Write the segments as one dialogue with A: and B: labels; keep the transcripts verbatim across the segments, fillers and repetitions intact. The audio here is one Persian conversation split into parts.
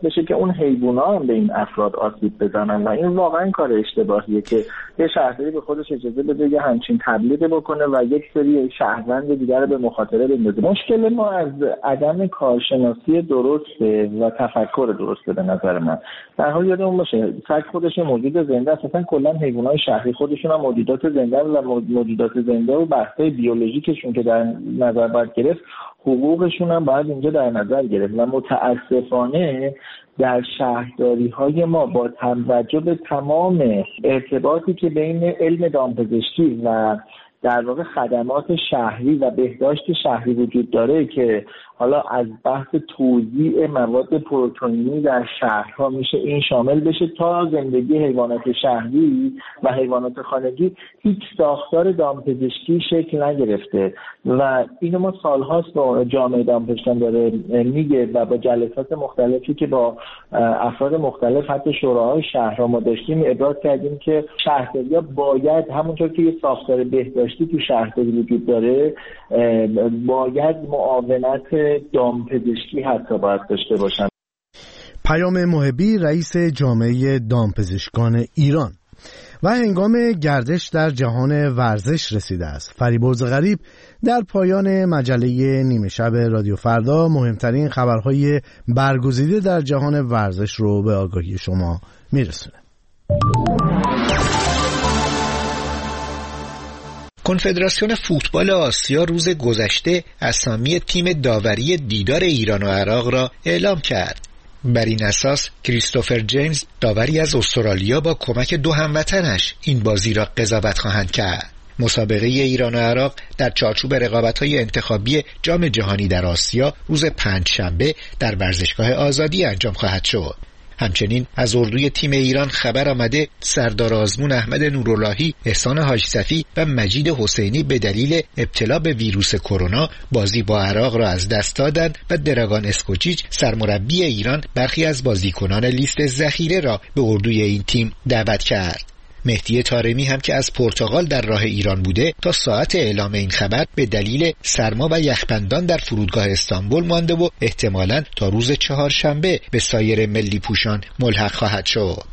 A: بشه که اون حیوونا هم به این افراد آسیب بزنن و این واقعا کار اشتباهیه که یه شهرداری به خودش اجازه بده یه همچین تبلیغی بکنه و یک سری شهروند دیگر رو به مخاطره بندازه. مشکل ما از عدم کارشناسی درسته و تفکر درسته به نظر من. در حال یادمون باشه سگ خودش موجود زنده است، اصلا کلا حیوانات شهری خودشون هم موجودات زنده و موجودات زنده و بحث‌های بیولوژیکشون که در نظر باید گرفت، حقوقشون هم باید اینجا در نظر گرفت و متاسفانه در شهرداری‌های ما با توجه به تمام ارتباطی که بین علم دامپزشکی و در واقع خدمات شهری و بهداشت شهری وجود داره که حالا از بحث توزیع مواد پروتئینی در شهرها میشه این شامل بشه تا زندگی حیوانات شهری و حیوانات خانگی، هیچ ساختار دامپزشکی شکل نگرفته و اینو ما سالهاست با جامعه دامپزشکان داره میگه و با جلسات مختلفی که با افراد مختلف حتی شوراهای شهرها ما داشتیم ابراز کردیم که شهرداری‌ها باید همونطور که یه ساختار بهداشتی تو شهرداری وجود داره باید معاونت دامپزشکی حتی باید داشته باشن.
B: پیام محبی، رئیس جامعه دامپزشکان ایران. و هنگام گردش در جهان ورزش رسیده است. فریبرز غریب در پایان مجله نیمه شب رادیو فردا مهمترین خبرهای برگزیده در جهان ورزش رو به آگاهی شما میرسونه.
C: کنفدراسیون فوتبال آسیا روز گذشته اسامی تیم داوری دیدار ایران و عراق را اعلام کرد. بر این اساس کریستوفر جیمز داوری از استرالیا با کمک دو هموطنش این بازی را قضاوت خواهند کرد. مسابقه ایران و عراق در چارچوب رقابت‌های انتخابی جام جهانی در آسیا روز پنجشنبه در ورزشگاه آزادی انجام خواهد شد. همچنین از اردوی تیم ایران خبر آمده سردار آزمون احمد نوراللهی، احسان حاج صفی و مجید حسینی به دلیل ابتلا به ویروس کرونا بازی با عراق را از دست دادند و دراگان اسکوچیچ سرمربی ایران برخی از بازیکنان لیست ذخیره را به اردوی این تیم دعوت کرد. مهدی طارمی هم که از پرتغال در راه ایران بوده تا ساعت اعلام این خبر به دلیل سرما و یخبندان در فرودگاه استانبول مانده و احتمالاً تا روز چهارشنبه به سایر ملی پوشان ملحق خواهد شد.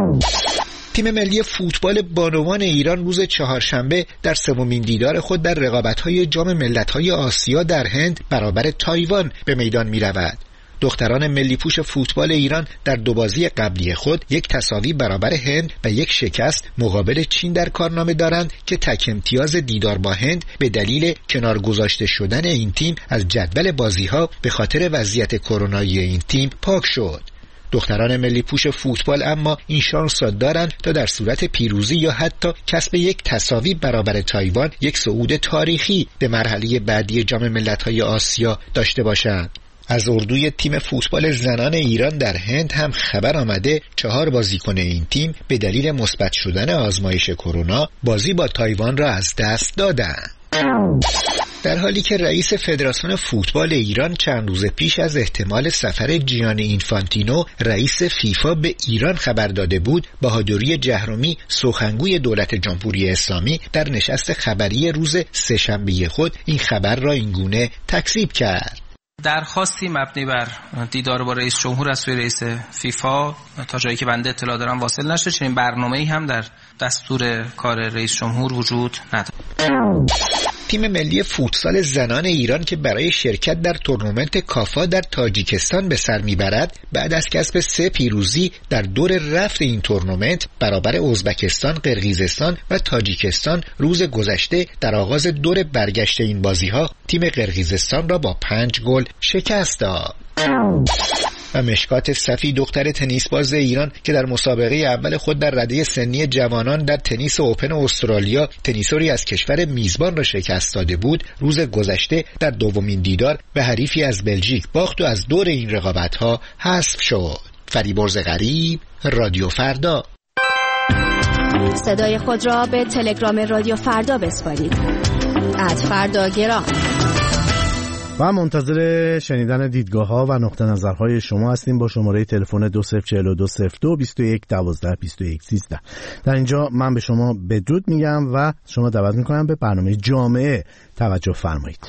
C: تیم ملی فوتبال بانوان ایران روز چهارشنبه در سومین دیدار خود در رقابت‌های جام ملت‌های آسیا در هند برابر تایوان به میدان می‌رود. دختران ملی پوش فوتبال ایران در دو بازی قبلی خود یک تساوی برابر هند و یک شکست مقابل چین در کارنامه دارند که تک امتیاز دیدار با هند به دلیل کنار گذاشته شدن این تیم از جدول بازی‌ها به خاطر وضعیت کرونایی این تیم پاک شد. دختران ملی پوش فوتبال اما این شانس را دارند تا در صورت پیروزی یا حتی کسب یک تساوی برابر تایوان یک صعود تاریخی به مرحله بعدی جام ملت‌های آسیا داشته باشند. از اردوی تیم فوتبال زنان ایران در هند هم خبر آمده چهار بازیکن این تیم به دلیل مثبت شدن آزمایش کرونا بازی با تایوان را از دست دادند. در حالی که رئیس فدراسیون فوتبال ایران چند روز پیش از احتمال سفر جیانی اینفانتینو رئیس فیفا به ایران خبر داده بود، بهادری جهرمی سخنگوی دولت جمهوری اسلامی در نشست خبری روز سه‌شنبه خود این خبر را اینگونه تکذیب کرد.
D: درخواستی مبنی بر دیدار با رئیس جمهور از سوی رئیس فیفا تا جایی که بنده اطلاع دارم واصل نشده، چنین برنامه‌ای هم در دستور کار رئیس جمهور وجود ندارد.
C: تیم ملی فوتسال زنان ایران که برای شرکت در تورنمنت کافا در تاجیکستان به سر میبرد، بعد از کسب سه پیروزی در دور رفت این تورنمنت برابر ازبکستان، قرقیزستان و تاجیکستان روز گذشته در آغاز دور برگشت این بازی‌ها تیم قرقیزستان را با پنج گل شکست داد. و مشکات صفی دختر تنیس باز ایران که در مسابقه اول خود در رده سنی جوانان در تنیس اوپن استرالیا تنیسوری از کشور میزبان را شکست داده بود، روز گذشته در دومین دیدار به حریفی از بلژیک باخت و از دور این رقابت‌ها حذف شد. فریبرز غریب، رادیو فردا.
E: صدای خود را به تلگرام رادیو فردا بسپارید. ات فردا گرام.
B: و منتظر شنیدن دیدگاه‌ها و نقطه نظرهای شما هستیم با شماره تلفن دو صفر چهار دو صفر دو بیست و یک دوازده بیست و یک سیزده. در اینجا من به شما بدرود میگم و شما دعوت میکنم به برنامه جامعه توجه فرمایید.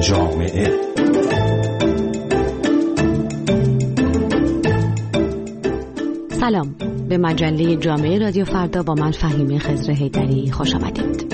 F: جامعه.
G: سلام، به مجله جامعه رادیو فردا با من فهیمه خضر حیدری خوش آمدید.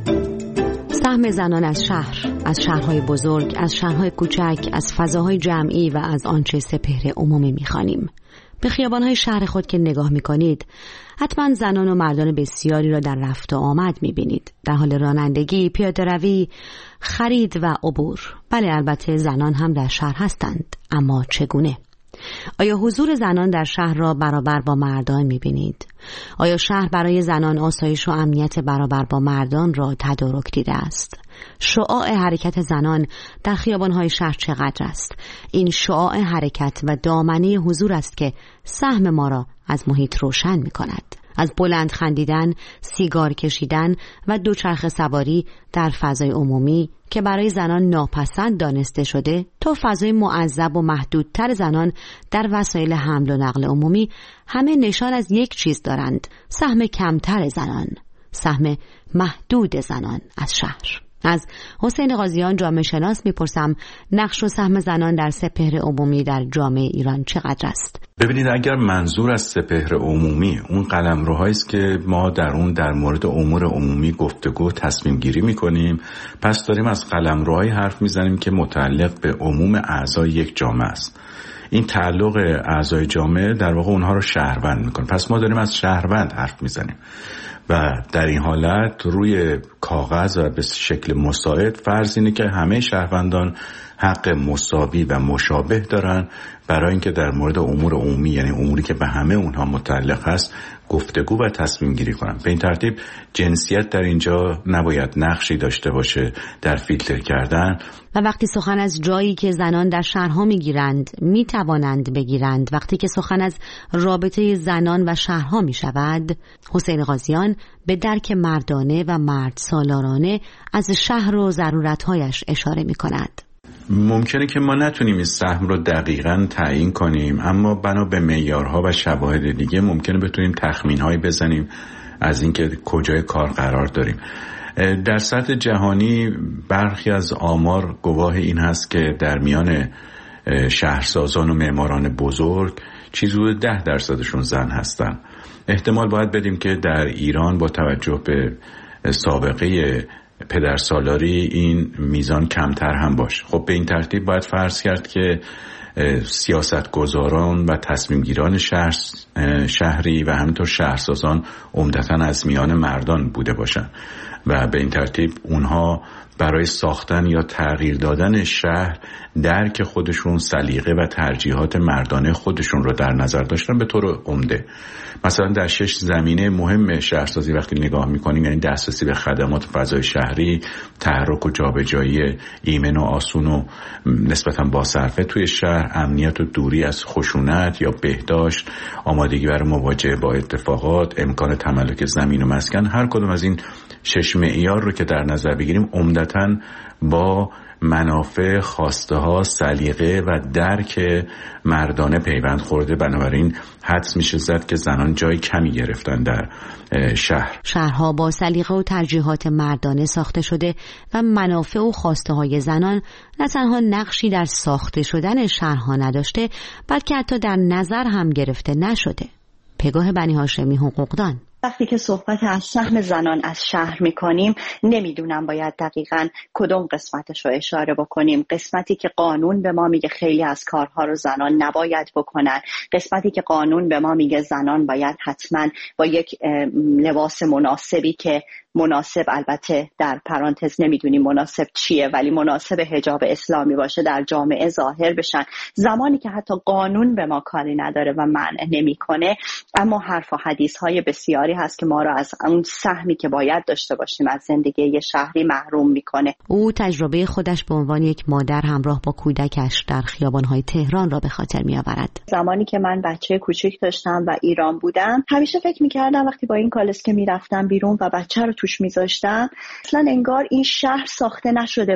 G: سهم زنان از شهر، از شهرهای بزرگ، از شهرهای کوچک، از فضاهای جمعی و از آنچه سپهر عمومی می‌خوانیم. به خیابان‌های شهر خود که نگاه می‌کنید، حتما زنان و مردان بسیاری را در رفت و آمد می‌بینید، در حال رانندگی، پیاده‌روی، خرید و عبور. بله، البته زنان هم در شهر هستند، اما چگونه؟ آیا حضور زنان در شهر را برابر با مردان می‌بینید؟ آیا شهر برای زنان آسایش و امنیت برابر با مردان را تدارک دیده است؟ شعاع حرکت زنان در خیابان‌های شهر چقدر است؟ این شعاع حرکت و دامنه حضور است که سهم ما را از محیط روشن می‌کند. از بلند خندیدن، سیگار کشیدن و دوچرخه سواری در فضای عمومی که برای زنان ناپسند دانسته شده تا فضای معذب و محدودتر زنان در وسایل حمل و نقل عمومی، همه نشان از یک چیز دارند: سهم کمتر زنان، سهم محدود زنان از شهر. از حسین قاضیان جامعه شناس میپرسم نقش و سهم زنان در سپهر عمومی در جامعه ایران چقدر است؟
H: ببینید، اگر منظور از سپهر عمومی اون قلمروهایی است که ما در اون در مورد امور عمومی گفتگو تصمیم گیری میکنیم، پس داریم از قلمروهایی حرف میزنیم که متعلق به عموم اعضای یک جامعه است. این تعلق اعضای جامعه در واقع اونها رو شهروند میکنه. پس ما داریم از شهروند حرف میزنیم و در این حالت روی کاغذ و به شکل مساعد فرض اینه که همه شهروندان حق مساوی و مشابه دارن برای اینکه در مورد امور عمومی، یعنی اموری که به همه اونها متعلق هست، گفتگو و تصمیم گیری کنن. به این ترتیب جنسیت در اینجا نباید نقشی داشته باشه در فیلتر کردن.
G: و وقتی سخن از جایی که زنان در شهرها میگیرند میتوانند بگیرند، وقتی که سخن از رابطه زنان و شهرها میشود، حسین قاضیان به درک مردانه و مرد سالارانه از شهر و ضرورتهایش اشاره میکند.
H: ممکنه که ما نتونیم این سهم رو دقیقاً تعیین کنیم، اما بنا به معیارها و شواهد دیگه ممکنه بتونیم تخمین‌هایی بزنیم از اینکه کجای کار قرار داریم. در سطح جهانی برخی از آمار گواه این هست که در میان شهرسازان و معماران بزرگ چیزی حدود ده درصدشون زن هستن. احتمال باید بدیم که در ایران با توجه به سابقه پدرسالاری این میزان کمتر هم باشه. خب به این ترتیب باید فرض کرد که سیاستگزاران و تصمیمگیران شهر شهری و همینطور شهرسازان عمدتاً از میان مردان بوده باشن و به این ترتیب اونها برای ساختن یا تغییر دادن شهر درک خودشون، سلیقه و ترجیحات مردانه خودشون رو در نظر داشتن به طور عمده. مثلا در شش زمینه مهم شهرسازی وقتی نگاه میکنیم، یعنی دسترسی به خدمات فضای شهری، تحرک و جابجایی ایمن و آسون و نسبتاً باصرفه توی شهر، امنیت و دوری از خشونت یا بهداشت، آمادگی برای مواجهه با اتفاقات، امکان تملک زمین و مسکن، هر کدوم از این شش معیار رو که در نظر بگیریم عمدتاً با منافع، خواسته ها، سلیقه و درک مردانه پیوند خورده. بنابراین حدس میشه زد که زنان جای کمی گرفتن در شهر.
G: شهرها با سلیقه و ترجیحات مردانه ساخته شده و منافع و خواسته های زنان نه تنها نقشی در ساخته شدن شهرها نداشته، بلکه حتی در نظر هم گرفته نشده. پگاه بنی هاشمی حقوقدان:
I: وقتی که صحبت از سهم زنان از شهر میکنیم، نمیدونم باید دقیقاً کدوم قسمتش رو اشاره بکنیم. قسمتی که قانون به ما میگه خیلی از کارها رو زنان نباید بکنن، قسمتی که قانون به ما میگه زنان باید حتماً با یک لباس مناسبی که مناسب، البته در پرانتز نمیدونیم مناسب چیه، ولی مناسب حجاب اسلامی باشه در جامعه ظاهر بشن. زمانی که حتی قانون به ما کاری نداره و منع نمیکنه، اما حرف و حدیث های بسیاری هست که ما را از اون سهمی که باید داشته باشیم از زندگی شهری محروم میکنه.
G: او تجربه خودش به عنوان یک مادر همراه با کودکش در خیابان‌های تهران را به خاطر میآورد.
I: زمانی که من بچه کوچیک داشتم و ایران بودم، همیشه فکر میکردم وقتی با این کالسکه میرفتم بیرون و بچه رو توش میذاشتم، اصلا انگار این شهر ساخته نشده